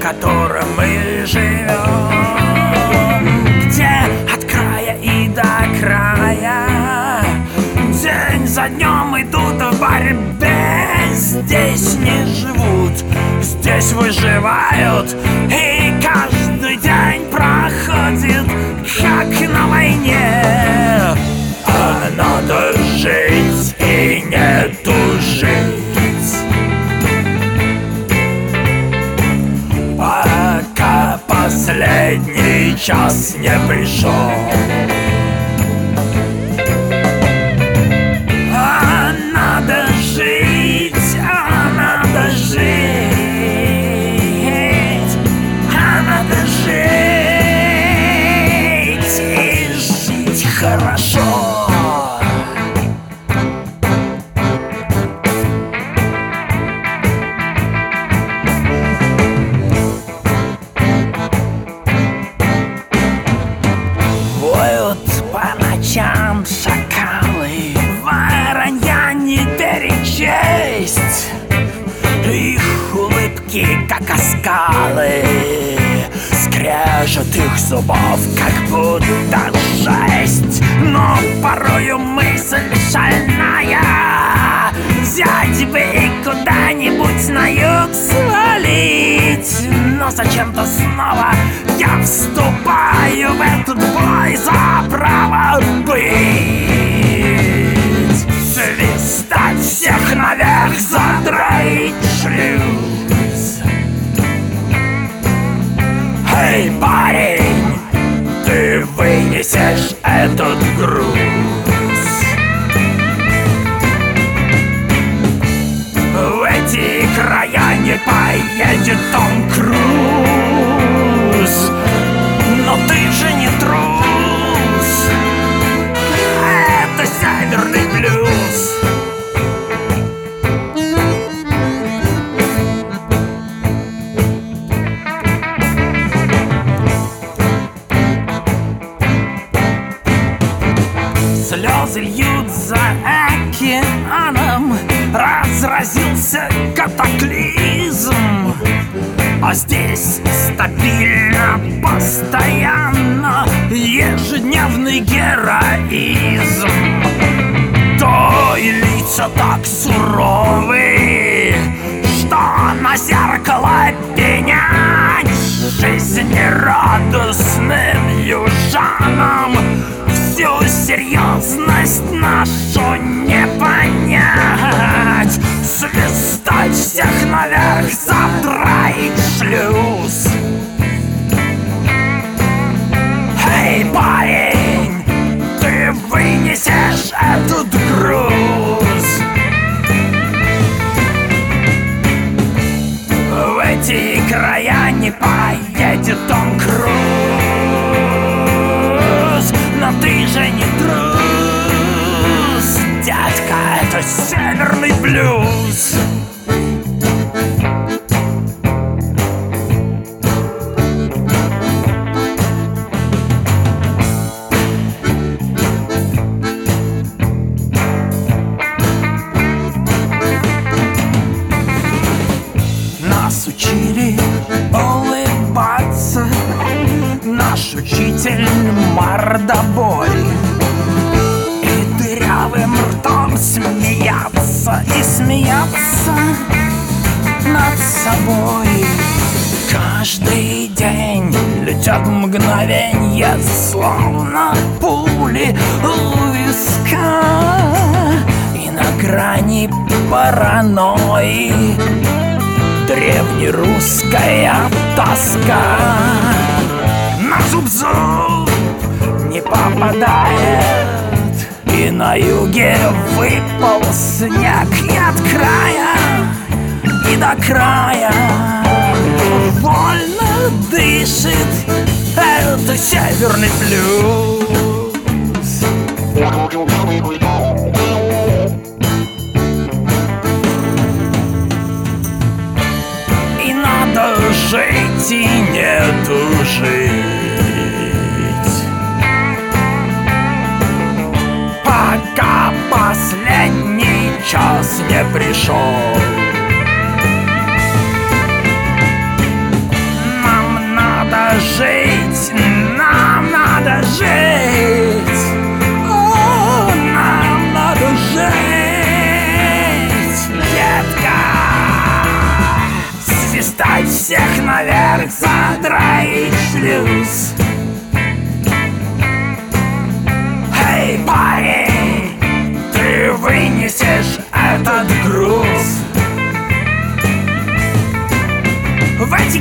котором мы живем, где от края и до края день за днем идут в борьбе. Здесь не живут, здесь выживают, и каждый день проходит, как на войне. А надо жить и не тужить, пока последний час не пришел. А надо жить, а надо жить, а надо жить и жить хорошо. По ночам шакалы, воронья не перечесть, их улыбки, как оскалы, скрежет их зубов, как будто жесть. Но порою мысль шальная: взять бы и куда-нибудь на юг свалить. Но зачем-то снова я вступаю в этот бой за право быть, свистать всех наверх, задраить шлюз. Эй, парень, ты вынесешь этот груз. В эти края не поедет Том Круз, но ты же не трус, это северный блюз. Слезы льют за океаном, разразился катаклизм. А здесь стабильно, постоянно ежедневный героизм. То и лица так суровы, что на зеркало пенять. Жизнерадостным южанам всю серьезность нашу не понять. Свистать всех наверх, задраить шлюз. Эй, парень, ты вынесешь этот груз. В эти края не поедет Том Круз, но ты же не трус, дядька, это северный блюз. Нас учили улыбаться, наш учитель мордобой, и дырявым ртом смеяться и смеяться над собой. Каждый день летят мгновенья, словно пули у виска, и на грани паранойи древнерусская тоска. На зуб не попадает, и на юге выпал снег. И от края, и до края вольно дышит, это северный блюз. И надо жить и не тужить, пока последний час не пришел. Александра и шлюз. Эй, парень, ты вынесешь этот груз. В эти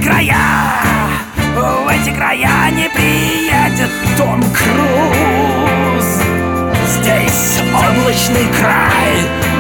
края не приедет Том Круз. Здесь облачный край,